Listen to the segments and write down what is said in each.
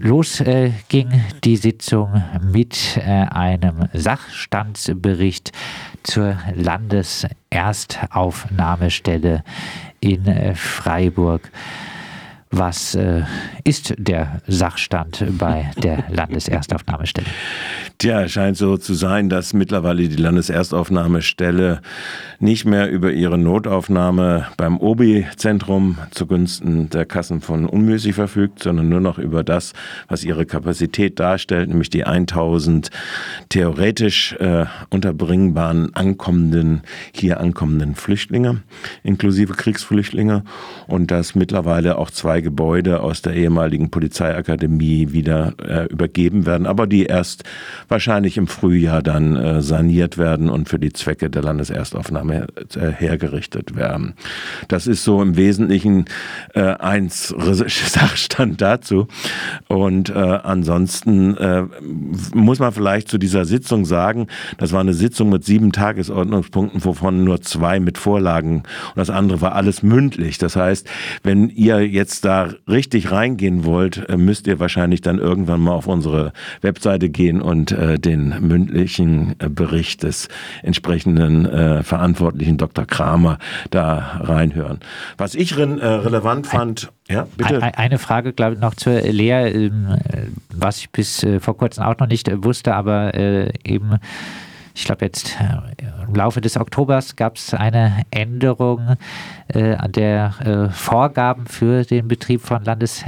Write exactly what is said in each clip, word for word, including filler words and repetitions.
Los äh, ging die Sitzung mit äh, einem Sachstandsbericht zur Landeserstaufnahmestelle in äh, Freiburg. Was äh, ist der Sachstand bei der Landeserstaufnahmestelle? Tja, es scheint so zu sein, dass mittlerweile die Landeserstaufnahmestelle nicht mehr über ihre Notaufnahme beim O B I-Zentrum zugunsten der Kassen von Unmüßig verfügt, sondern nur noch über das, was ihre Kapazität darstellt, nämlich die tausend theoretisch äh, unterbringbaren ankommenden, hier ankommenden Flüchtlinge, inklusive Kriegsflüchtlinge, und dass mittlerweile auch zwei Gebäude aus der ehemaligen Polizeiakademie wieder äh, übergeben werden, aber die erst wahrscheinlich im Frühjahr dann äh, saniert werden und für die Zwecke der Landeserstaufnahme äh, hergerichtet werden. Das ist so im Wesentlichen äh, ein Sachstand dazu. Und äh, ansonsten äh, muss man vielleicht zu dieser Sitzung sagen, das war eine Sitzung mit sieben Tagesordnungspunkten, wovon nur zwei mit Vorlagen und das andere war alles mündlich. Das heißt, wenn ihr jetzt da richtig reingehen wollt, müsst ihr wahrscheinlich dann irgendwann mal auf unsere Webseite gehen und äh, den mündlichen äh, Bericht des entsprechenden äh, Verantwortlichen Doktor Kramer da reinhören. Was ich re- äh, relevant fand, ein, ja, bitte. Eine Frage, glaube ich, noch zur Lea, äh, was ich bis äh, vor kurzem auch noch nicht äh, wusste, aber äh, eben ich glaube jetzt im Laufe des Oktobers gab es eine Änderung äh, an der äh, Vorgaben für den Betrieb von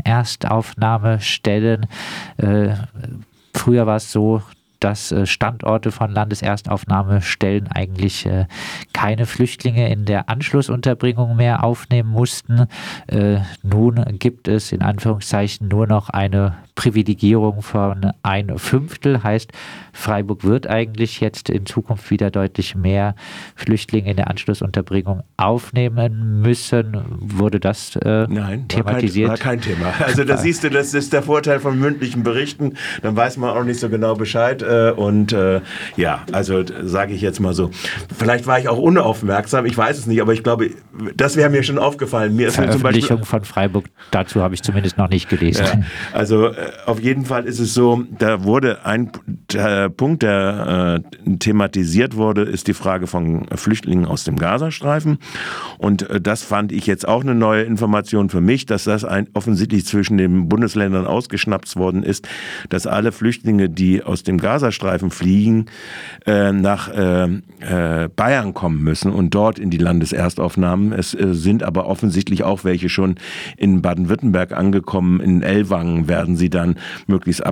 Landeserstaufnahmestellen. Äh, früher war es so, dass äh, Standorte von Landeserstaufnahmestellen eigentlich äh, keine Flüchtlinge in der Anschlussunterbringung mehr aufnehmen mussten. Äh, nun gibt es in Anführungszeichen nur noch eine Privilegierung von ein Fünftel, heißt Freiburg wird eigentlich jetzt in Zukunft wieder deutlich mehr Flüchtlinge in der Anschlussunterbringung aufnehmen müssen. Wurde das äh, Nein, thematisiert? War kein, war kein Thema. Also da siehst du, das ist der Vorteil von mündlichen Berichten, dann weiß man auch nicht so genau Bescheid äh, und äh, ja, also sage ich jetzt mal so, vielleicht war ich auch unaufmerksam, ich weiß es nicht, aber ich glaube, das wäre mir schon aufgefallen. Mir ist Veröffentlichung zum Beispiel, von Freiburg, dazu habe ich zumindest noch nicht gelesen. Ja, also äh, auf jeden Fall ist es so, da wurde ein der Punkt, der äh, thematisiert wurde, ist die Frage von Flüchtlingen aus dem Gazastreifen. Und äh, das fand ich jetzt auch eine neue Information für mich, dass das ein, offensichtlich zwischen den Bundesländern ausgeschnappt worden ist, dass alle Flüchtlinge, die aus dem Gazastreifen fliegen, äh, nach äh, äh, Bayern kommen müssen und dort in die Landeserstaufnahmen. Es äh, sind aber offensichtlich auch welche schon in Baden-Württemberg angekommen. In Ellwangen werden sie dann möglichst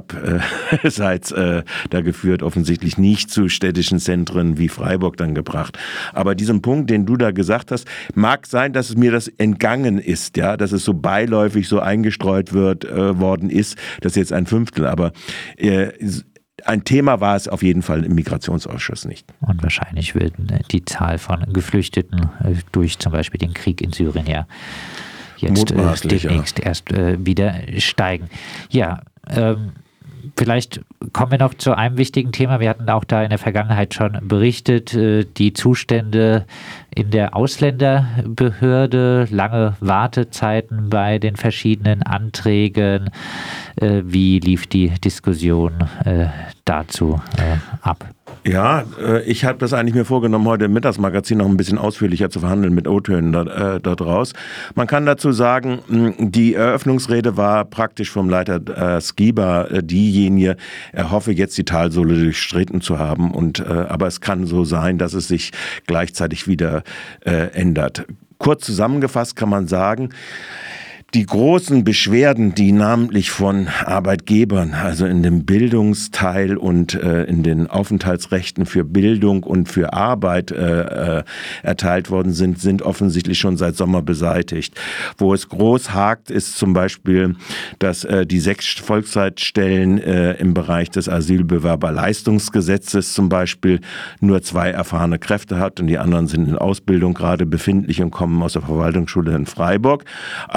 abseits äh, äh, da geführt, offensichtlich nicht zu städtischen Zentren wie Freiburg dann gebracht. Aber diesen Punkt, den du da gesagt hast, mag sein, dass es mir das entgangen ist, ja, dass es so beiläufig so eingestreut wird äh, worden ist, das ist jetzt ein Fünftel, aber äh, ein Thema war es auf jeden Fall im Migrationsausschuss nicht. Und wahrscheinlich wird die Zahl von Geflüchteten durch zum Beispiel den Krieg in Syrien ja jetzt äh, demnächst ja. erst äh, wieder steigen. Ja, ähm, vielleicht kommen wir noch zu einem wichtigen Thema. Wir hatten auch da in der Vergangenheit schon berichtet, die Zustände in der Ausländerbehörde, lange Wartezeiten bei den verschiedenen Anträgen. Wie lief die Diskussion dazu ab? Ja, ich habe das eigentlich mir vorgenommen, heute im Mittagsmagazin noch ein bisschen ausführlicher zu verhandeln mit O-Tönen da, äh, da draus. Man kann dazu sagen, die Eröffnungsrede war praktisch vom Leiter äh, Skiba äh, diejenige, er hoffe jetzt die Talsohle durchstritten zu haben, und äh, aber es kann so sein, dass es sich gleichzeitig wieder äh, ändert. Kurz zusammengefasst kann man sagen, die großen Beschwerden, die namentlich von Arbeitgebern, also in dem Bildungsteil und äh, in den Aufenthaltsrechten für Bildung und für Arbeit äh, äh, erteilt worden sind, sind offensichtlich schon seit Sommer beseitigt. Wo es groß hakt, ist zum Beispiel, dass äh, die sechs Vollzeitstellen äh, im Bereich des Asylbewerberleistungsgesetzes zum Beispiel nur zwei erfahrene Kräfte hat und die anderen sind in Ausbildung gerade befindlich und kommen aus der Verwaltungsschule in Freiburg. Also da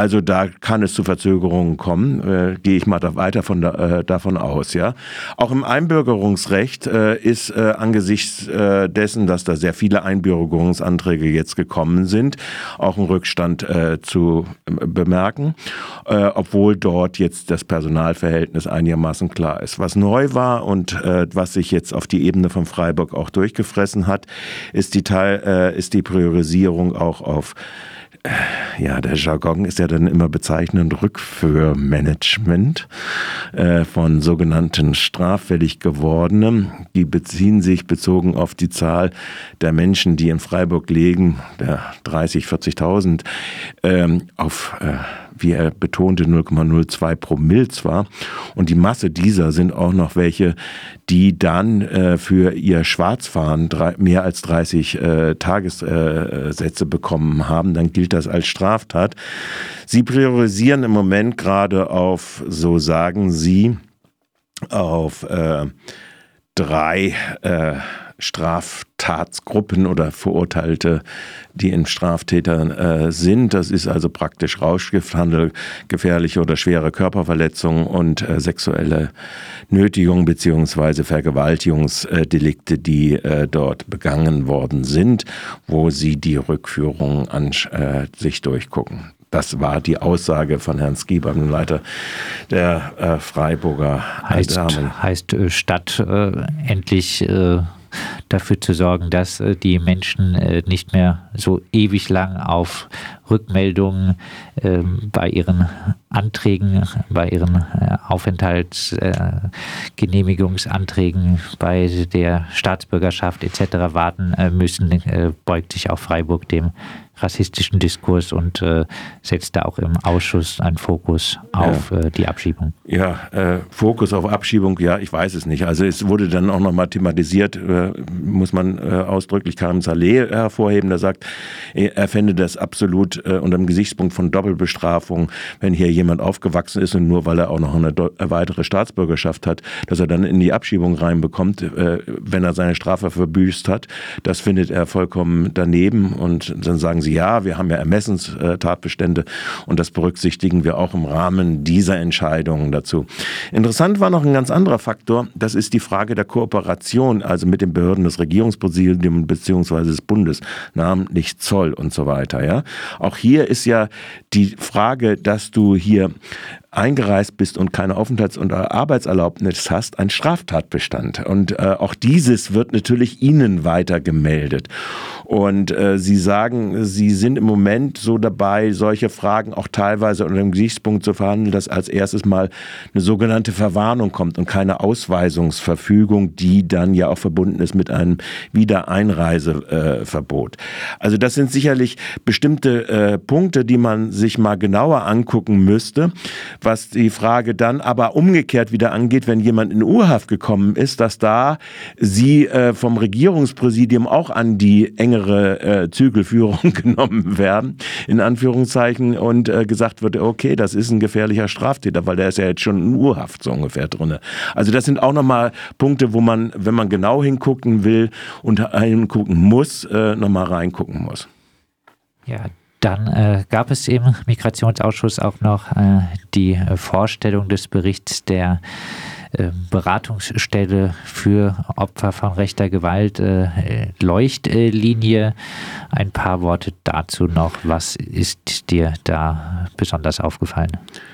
da kann es zu Verzögerungen kommen, äh, gehe ich mal da weiter von da, äh, davon aus. Ja, auch im Einbürgerungsrecht äh, ist äh, angesichts äh, dessen, dass da sehr viele Einbürgerungsanträge jetzt gekommen sind, auch ein Rückstand äh, zu äh, bemerken, äh, obwohl dort jetzt das Personalverhältnis einigermaßen klar ist. Was neu war und äh, was sich jetzt auf die Ebene von Freiburg auch durchgefressen hat, ist die Teil, äh, ist die Priorisierung auch auf, äh, ja, der Jargon ist ja dann immer bezeichnend, Rückführmanagement äh, von sogenannten straffällig gewordenen. Die beziehen sich, bezogen auf die Zahl der Menschen, die in Freiburg leben, der dreißig, vierzigtausend, ähm, auf äh, wie er betonte, null Komma null zwei Promille zwar. Und die Masse dieser sind auch noch welche, die dann äh, für ihr Schwarzfahren drei, mehr als dreißig äh, Tagessätze äh, bekommen haben. Dann gilt das als Straftat. Sie priorisieren im Moment gerade auf, so sagen sie, auf äh, drei äh, Straftatsgruppen oder Verurteilte, die in Straftätern äh, sind. Das ist also praktisch Rauschgifthandel, gefährliche oder schwere Körperverletzungen und äh, sexuelle Nötigung bzw. Vergewaltigungsdelikte, die äh, dort begangen worden sind, wo sie die Rückführung an äh, sich durchgucken. Das war die Aussage von Herrn Skieber, dem Leiter der äh, Freiburger heißt, Damen. Heißt, äh, statt äh, endlich äh, dafür zu sorgen, dass äh, die Menschen äh, nicht mehr so ewig lang auf Rückmeldungen äh, bei ihren Anträgen, bei ihren äh, Aufenthaltsgenehmigungsanträgen, äh, bei der Staatsbürgerschaft et cetera warten äh, müssen, äh, beugt sich auch Freiburg dem rassistischen Diskurs und äh, setzt da auch im Ausschuss einen Fokus auf ja. äh, die Abschiebung. Ja, äh, Fokus auf Abschiebung, ja, ich weiß es nicht. Also es wurde dann auch nochmal thematisiert, äh, muss man äh, ausdrücklich Karim Saleh hervorheben, der sagt, er fände das absolut äh, unter dem Gesichtspunkt von Doppelbestrafung, wenn hier jemand aufgewachsen ist und nur weil er auch noch eine do- weitere Staatsbürgerschaft hat, dass er dann in die Abschiebung reinbekommt, äh, wenn er seine Strafe verbüßt hat. Das findet er vollkommen daneben und dann sagen sie, ja, wir haben ja Ermessenstatbestände und das berücksichtigen wir auch im Rahmen dieser Entscheidungen dazu. Interessant war noch ein ganz anderer Faktor, das ist die Frage der Kooperation, also mit den Behörden des Regierungspräsidiums bzw. des Bundes, namentlich Zoll und so weiter. Ja? Auch hier ist ja die Frage, dass du hier eingereist bist und keine Aufenthalts- und Arbeitserlaubnis hast, ein Straftatbestand. Und äh, auch dieses wird natürlich Ihnen weiter gemeldet. Und äh, Sie sagen, Sie sind im Moment so dabei, solche Fragen auch teilweise unter dem Gesichtspunkt zu verhandeln, dass als erstes mal eine sogenannte Verwarnung kommt und keine Ausweisungsverfügung, die dann ja auch verbunden ist mit einem Wiedereinreiseverbot. Äh, also das sind sicherlich bestimmte äh, Punkte, die man sich mal genauer angucken müsste, was die Frage dann aber umgekehrt wieder angeht, wenn jemand in U-Haft gekommen ist, dass da sie äh, vom Regierungspräsidium auch an die engere äh, Zügelführung genommen werden, in Anführungszeichen, und äh, gesagt wird, okay, das ist ein gefährlicher Straftäter, weil der ist ja jetzt schon in U-Haft so ungefähr drin. Also das sind auch nochmal Punkte, wo man, wenn man genau hingucken will und hingucken muss, äh, nochmal reingucken muss. Ja, Dann äh, gab es im Migrationsausschuss auch noch äh, die äh, Vorstellung des Berichts der äh, Beratungsstelle für Opfer von rechter Gewalt, äh, Leuchtlinie. Ein paar Worte dazu noch. Was ist dir da besonders aufgefallen?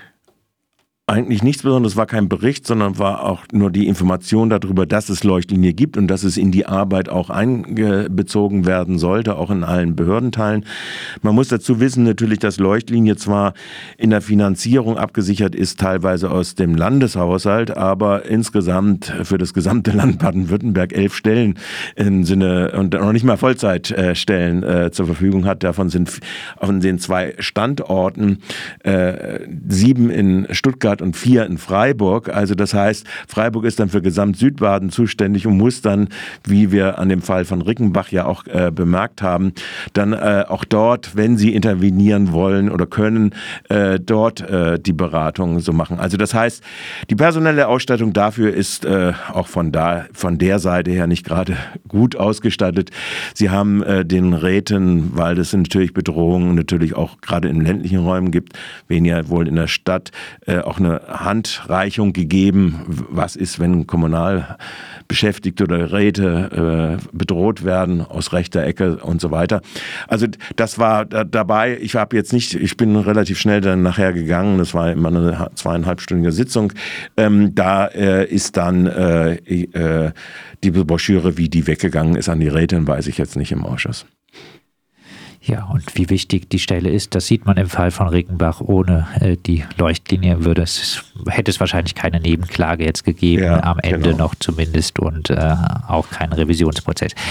Eigentlich nichts Besonderes, war kein Bericht, sondern war auch nur die Information darüber, dass es Leuchtlinie gibt und dass es in die Arbeit auch einbezogen werden sollte, auch in allen Behördenteilen. Man muss dazu wissen natürlich, dass Leuchtlinie zwar in der Finanzierung abgesichert ist, teilweise aus dem Landeshaushalt, aber insgesamt für das gesamte Land Baden-Württemberg elf Stellen im Sinne und noch nicht mal Vollzeitstellen äh, zur Verfügung hat. Davon sind von den zwei Standorten äh, sieben in Stuttgart Stuttgart und vier in Freiburg. Also das heißt, Freiburg ist dann für Gesamt-Südbaden zuständig und muss dann, wie wir an dem Fall von Rickenbach ja auch äh, bemerkt haben, dann äh, auch dort, wenn sie intervenieren wollen oder können, äh, dort äh, die Beratung so machen. Also das heißt, die personelle Ausstattung dafür ist äh, auch von da, von der Seite her nicht gerade gut ausgestattet. Sie haben äh, den Räten, weil das sind natürlich Bedrohungen, natürlich auch gerade in ländlichen Räumen gibt, weniger wohl in der Stadt, äh, auch eine Handreichung gegeben, was ist, wenn Kommunalbeschäftigte oder Räte äh, bedroht werden aus rechter Ecke und so weiter. Also das war da, dabei, ich habe jetzt nicht, ich bin relativ schnell dann nachher gegangen, das war immer eine zweieinhalbstündige Sitzung, ähm, da äh, ist dann äh, äh, die Broschüre, wie die weggegangen ist an die Rätin, weiß ich jetzt nicht im Ausschuss. Ja, und wie wichtig die Stelle ist, das sieht man im Fall von Rickenbach. Ohne äh, die Leuchtlinie würde es, hätte es wahrscheinlich keine Nebenklage jetzt gegeben, ja, am Ende genau. noch zumindest, und äh, auch keinen Revisionsprozess.